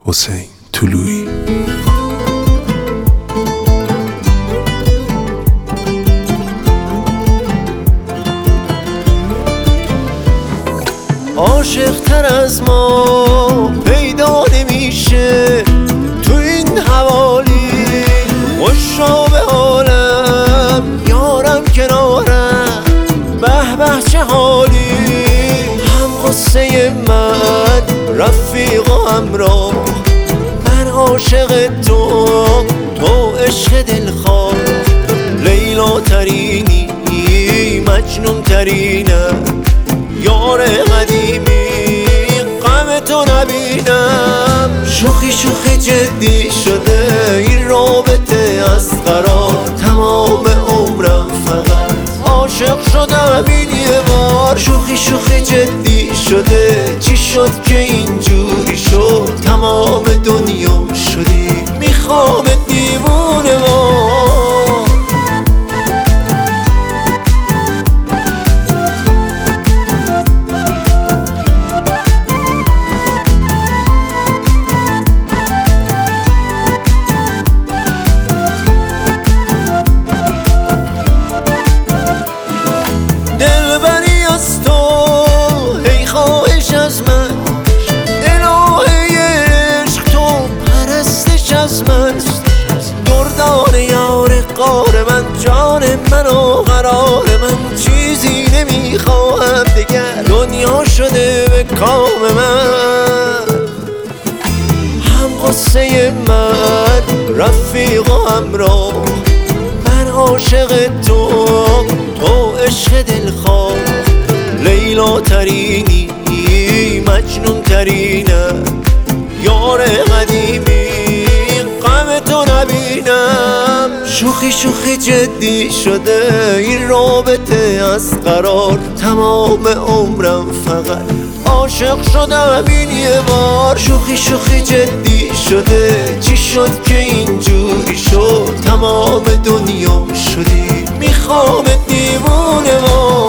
حسین طلویی. عاشق تر از ما پیدا نمیشه تو این حوالی، خوشا به حالم یارم کنارم، به به چه حالی. هم قصه من رفیق و همراه، من عاشق تو عشق دلخواه. لیلا ترینی مجنون ترینم، یار قدیمی غم تو نبینم. شوخی شوخی جدی شده این رابطه از قرار، تمام عمرم فقط عاشق شدم این یه بار. شوخی شوخی جدی شده چی شد که اینجوری شد، تمام دنیا شدی میخوام دیوونه وار. دلبری از تو هی خواهش از من، الهه عشق تو پرستش از من. دردان یار قار من، جان من و قرار من، چیزی نمیخواهم دگر، دنیا شده به کام من. هم قصه من رفیق و همراه، من عاشق تو عشق دلخواه. لیلا ترینی مجنون ترینم، یار قدیمی غم تو نبینم. شوخی شوخی جدی شده این رابطه از قرار، تمام عمرم فقط عاشق شدم این یه بار. شوخی شوخی جدی شده چی شد که اینجوری شد، تمام دنیا شدی میخوام دیوونه وار.